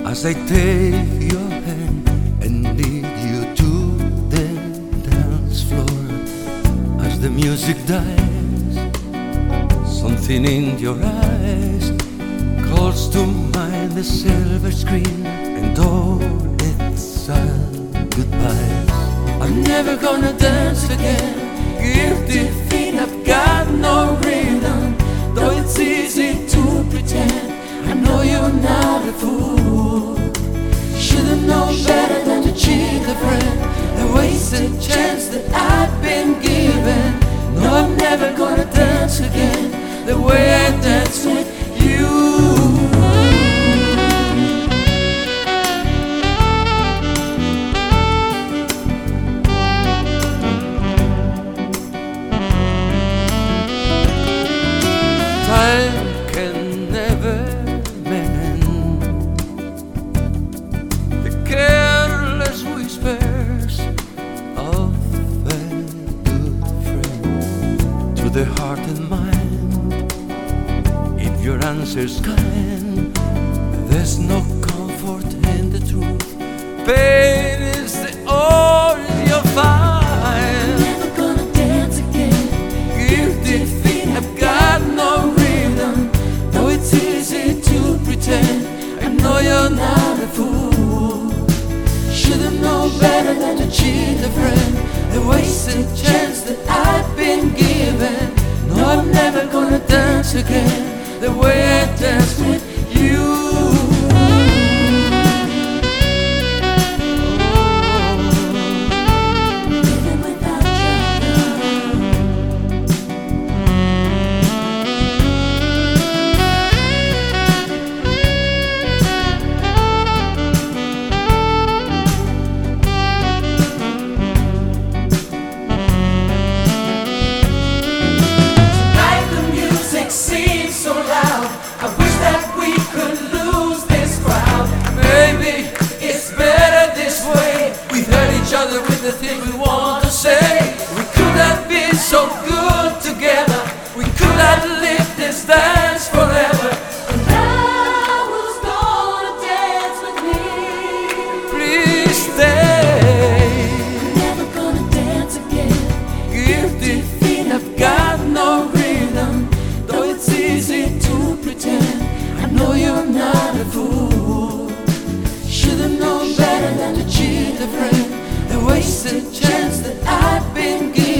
as I take your hand and lead you to the dance floor. As the music dies, something in your eyes calls to mind the silver screen and all its sad goodbyes. I'm never gonna dance again, guilty feet have got no rhythm. Though it's easy to pretend, I know you're not a fool. Should've known better than to cheat a friend, a wasted chance that I've been given. No, I'm never gonna dance again the way I danced with you. Time can never mend the careless whispers of a good friend. To the heart and mind, if your answer's kind, there's no comfort in the truth. Pain is the only you'll find. Never gonna dance again. Guilty feet have got no rhythm. Though it's easy to pretend, I know you're not a fool. Should've known better than to cheat a friend, a wasted chance that I've been given. No, I'm never gonna dance again the way I danced with you. Even without your Tonight the music seems so loud. I wish that we could lose this crowd. Maybe it's better this way. We hurt each other with the things we want to say. We could have been so good together. We could have lived this dance forever. And I was gonna dance with me. Please stay. Never gonna dance again. Guilty feet have got no rhythm. Though it's easy to pretend, I know you're not a fool. Should've known better than to cheat a friend, a wasted chance that I've been given.